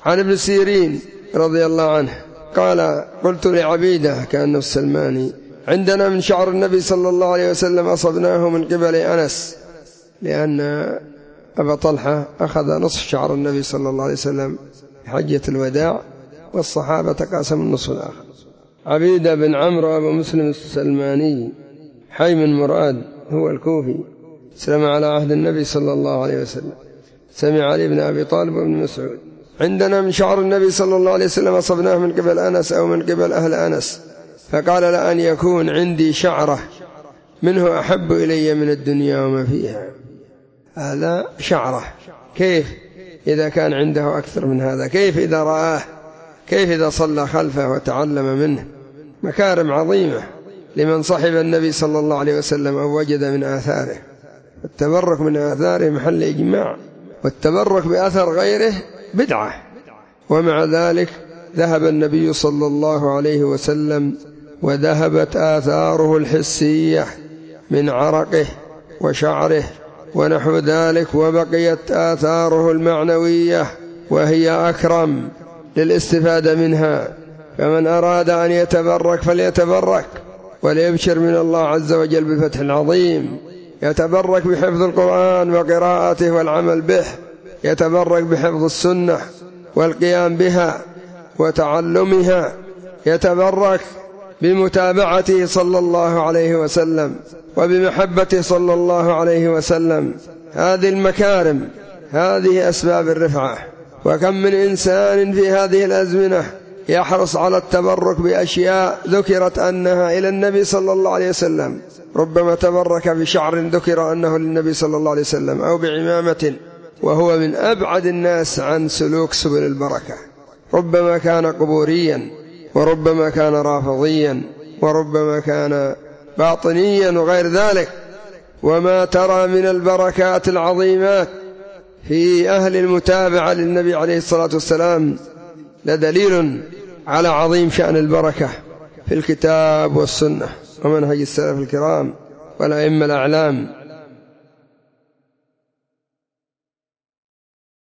عن ابن سيرين رضي الله عنه قال قلت لعبيدة كأنه السلماني عندنا من شعر النبي صلى الله عليه وسلم أصبناه من قبل أنس، لأن أبا طلحة أخذ نصف شعر النبي صلى الله عليه وسلم في حجة الوداع، والصحابة تقاسموا النصف الآخر. عبيدة بن عمرو أبو مسلم السلماني حي من مراد هو الكوفي، سلم على عهد النبي صلى الله عليه وسلم، سمع علي بن أبي طالب وابن مسعود. عندنا من شعر النبي صلى الله عليه وسلم أصبناه من قبل أنس أو من قبل أهل أنس، فقال لأن يكون عندي شعرة منه أحب إلي من الدنيا وما فيها. هذا شعره، كيف إذا كان عنده أكثر من هذا؟ كيف إذا رآه؟ كيف إذا صلى خلفه وتعلم منه؟ مكارم عظيمة لمن صحب النبي صلى الله عليه وسلم أو وجد من آثاره. التبرك من آثاره محل إجماع، والتبرك بأثر غيره بدعة. ومع ذلك ذهب النبي صلى الله عليه وسلم وذهبت آثاره الحسية من عرقه وشعره ونحو ذلك، وبقيت آثاره المعنوية وهي أكرم للاستفادة منها. فمن أراد أن يتبرك فليتبرك وليبشر من الله عز وجل بالفتح العظيم. يتبرك بحفظ القرآن وقراءته والعمل به، يتبرك بحفظ السنة والقيام بها وتعلمها، يتبرك بمتابعته صلى الله عليه وسلم وبمحبته صلى الله عليه وسلم. هذه المكارم، هذه أسباب الرفعة. وكم من إنسان في هذه الأزمنة يحرص على التبرك بأشياء ذكرت أنها إلى النبي صلى الله عليه وسلم، ربما تبرك بشعر ذكر أنه للنبي صلى الله عليه وسلم أو بعمامة، وهو من أبعد الناس عن سلوك سبل البركة. ربما كان قبوريا، وربما كان رافضيا، وربما كان باطنيا وغير ذلك. وما ترى من البركات العظيمات في أهل المتابعة للنبي عليه الصلاة والسلام لدليل على عظيم شأن البركة في الكتاب والسنة ومنهج السلف الكرام والأئمة الأعلام.